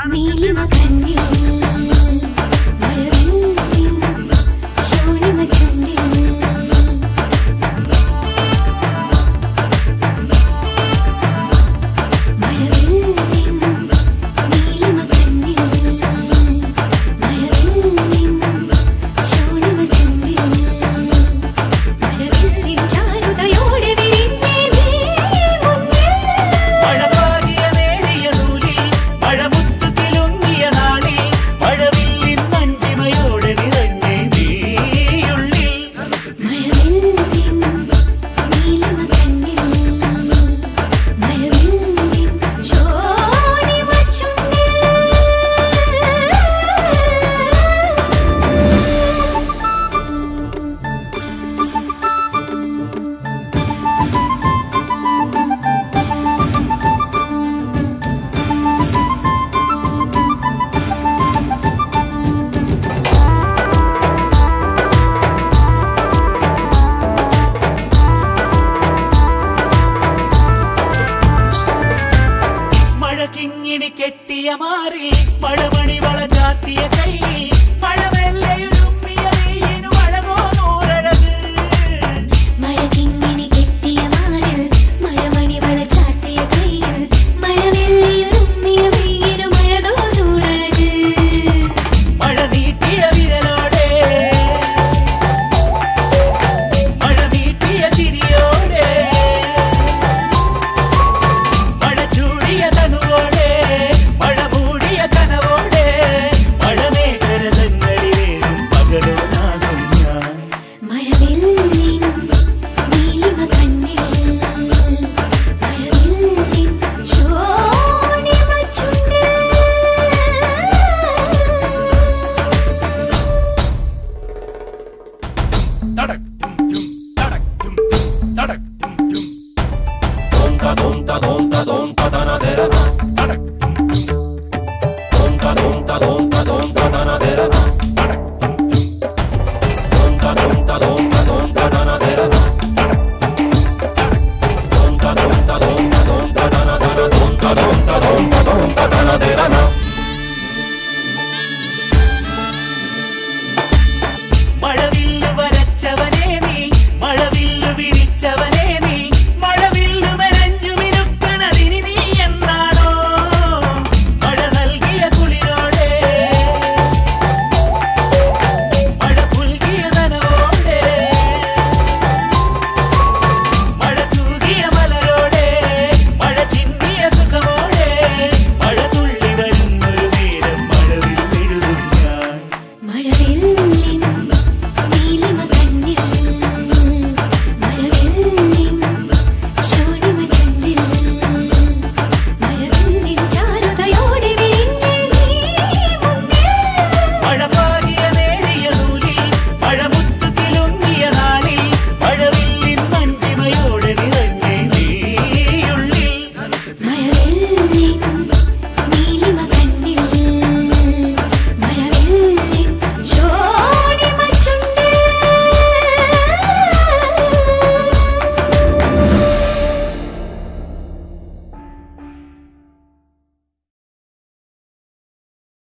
നീലിമ കണ്ണിൽ മഴവില്ലിൻ ശോണിമ ചുണ്ടിൽ മഴവില്ലിൻ നീലിമ കണ്ണിൽ മഴവില്ലിൻ ശോണിമ ചുണ്ടിൽ മഴവില്ലിൻ ചാരുതയോടെ വിരിഞ്ഞേ നീ മുന്നിൽ മഴപാകിയ നേരിയ നൂലിൽ മഴമുത്തു കിലുങ്ങിയ നാളിൽ മഴവില്ലിൻ മഞ്ചിമയോടെ നിറഞ്ഞേ നീയുള്ളിൽ മഴവില്ലിൻ നീലിമ കണ്ണിൽ മഴവില്ലിൻ ശോണിമ ചുണ്ടിൽ മഴ കിങ്ങിണി കെട്ടിയ മാറിൽ മഴമണി വള ചാത്തിയ കൈയിൽ മഴമെല്ലയുരുമ്മിയ വെയിനു അഴകോ നൂറഴക് മഴകിങ്ങിണി കെട്ടിയ മാറിൽ മഴമണി വള ചാർത്തിയ കൈയിൽ മഴവെള്ളിയുരുമ്മിയ വെയിലും അഴകോ നൂറഴക് മഴ നീട്ടിയ വിരലോടെ മഴ വീട്ടിയ ചിരിയോടെ മഴ ചൂടിയ തനുവോടെ മഴ മൂടിയ കനവോടെ മഴമേഖരതങ്ങളിലേറും പകലോനാകും ഞാൻ മഴവില്ലിൻ നീലിമ കണ്ണിൽ മഴവില്ലിൻ ശോണിമ ചുണ്ടിൽ tadak dum dum tadak dum dum Tonta tonta tonta tonta tanadera